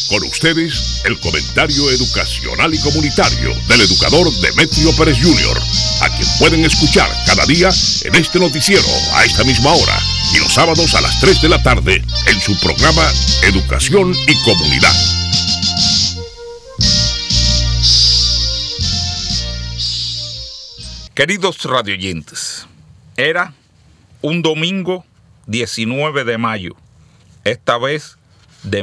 Con ustedes, el comentario educacional y comunitario del educador Demetrio Pérez Jr., a quien pueden escuchar cada día en este noticiero a esta misma hora y los sábados a las 3 de la tarde en su programa Educación y Comunidad. Queridos radioyentes, era un domingo 19 de mayo, esta vez de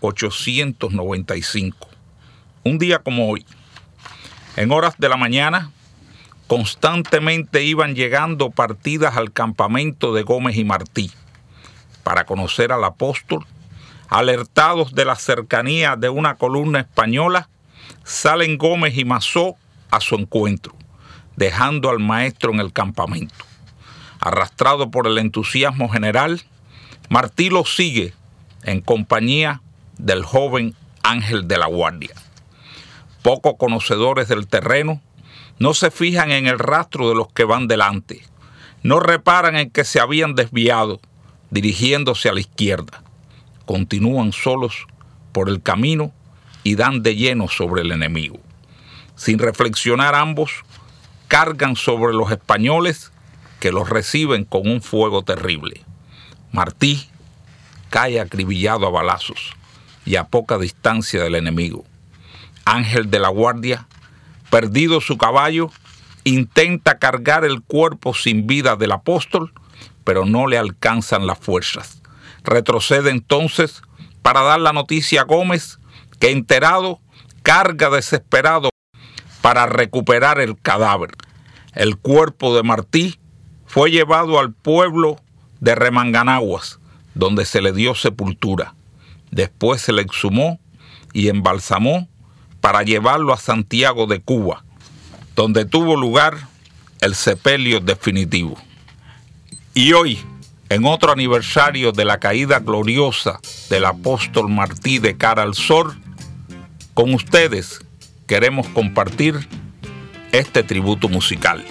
1895. Un día como hoy, en horas de la mañana, constantemente iban llegando partidas al campamento de Gómez y Martí para conocer al apóstol. Alertados de la cercanía de una columna española, salen Gómez y Mazó a su encuentro, dejando al maestro en el campamento. Arrastrado por el entusiasmo general, Martí lo sigue en compañía del joven Ángel de la Guardia. Poco conocedores del terreno, no se fijan en el rastro de los que van delante, no reparan en que se habían desviado, dirigiéndose a la izquierda. Continúan solos por el camino y dan de lleno sobre el enemigo. Sin reflexionar, ambos cargan sobre los españoles, que los reciben con un fuego terrible. Martí cae acribillado a balazos y a poca distancia del enemigo. Ángel de la Guardia, perdido su caballo, intenta cargar el cuerpo sin vida del apóstol, pero no le alcanzan las fuerzas. Retrocede entonces para dar la noticia a Gómez, que enterado carga desesperado para recuperar el cadáver. El cuerpo de Martí fue llevado al pueblo de Remanganaguas, donde se le dio sepultura. Después se le exhumó y embalsamó para llevarlo a Santiago de Cuba, donde tuvo lugar el sepelio definitivo. Y hoy, en otro aniversario de la caída gloriosa del apóstol Martí de cara al sol, con ustedes queremos compartir este tributo musical.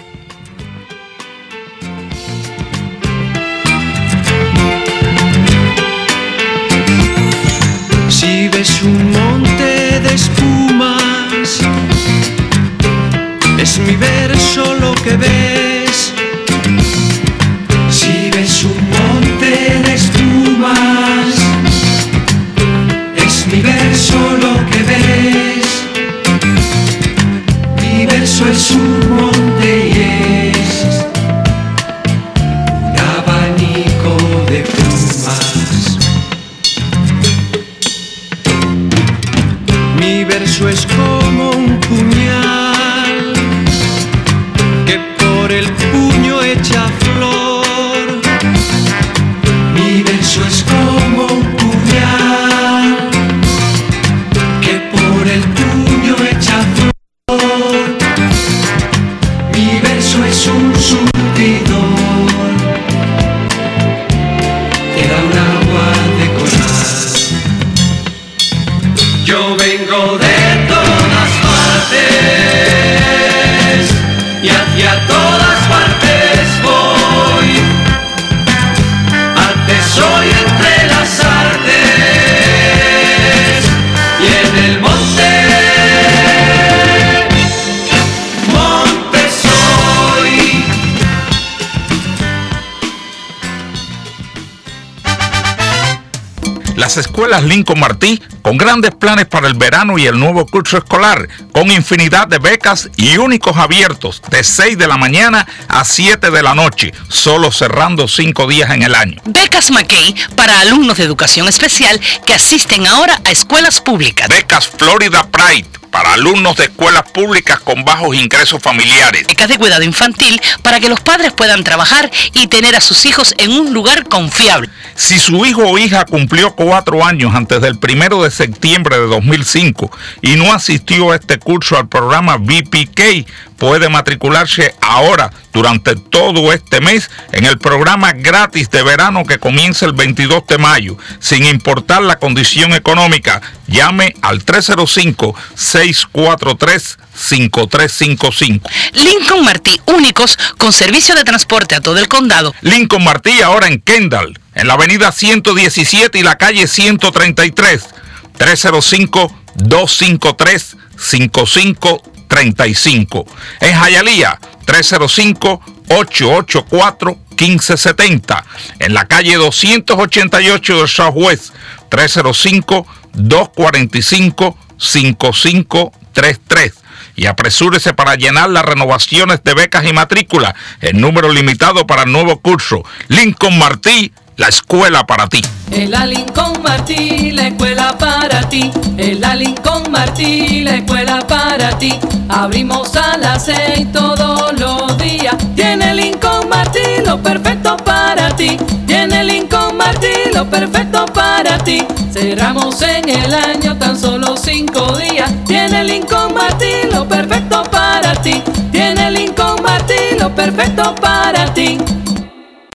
Si ves un monte de espumas, es mi verso lo que ves. Si ves un monte de espumas, es mi verso lo que ves. Mi verso es un monte y es un abanico de plumas. Mi verso es como un puñal que por el puño echa flor. Mi verso es como un puñal que por el puño echa flor. Mi verso es un surtidor que da un agua de coral. Yo vengo de todas partes y hacia todas partes voy. Arte soy entre las artes y en el monte, monte soy. Las escuelas Lincoln Martí, con grandes planes para el verano y el nuevo curso escolar, con infinidad de becas y únicos abiertos de 6 de la mañana a 7 de la noche, solo cerrando 5 días en el año. Becas McKay para alumnos de educación especial que asisten ahora a escuelas públicas. Becas Florida Pride para alumnos de escuelas públicas con bajos ingresos familiares. Becas de cuidado infantil para que los padres puedan trabajar y tener a sus hijos en un lugar confiable. Si su hijo o hija cumplió 4 años antes del 1 de septiembre de 2005 y no asistió a este curso al programa VPK, puede matricularse ahora durante todo este mes en el programa gratis de verano que comienza el 22 de mayo, sin importar la condición económica. Llame al 305-643-5355. Lincoln Martí, únicos con servicio de transporte a todo el condado. Lincoln Martí ahora en Kendall, en la avenida 117 y la calle 133. 305-253-5535. En Hialeah, 305-884-1570. En la calle 288 del Southwest, 305-245-5533. Y apresúrese para llenar las renovaciones de becas y matrícula en número limitado para el nuevo curso. Lincoln Martí, la escuela para ti. En la Lincoln Martí, la escuela para ti. En la Lincoln Martí, la escuela para ti. Abrimos a las 6 todos los días. Tiene Lincoln Martí lo perfecto para ti. Tiene Lincoln Martí lo perfecto para ti. Cerramos en el año tan solo 5 días. Tiene Lincoln Martí lo perfecto para ti. Tiene Lincoln Martí lo perfecto para ti.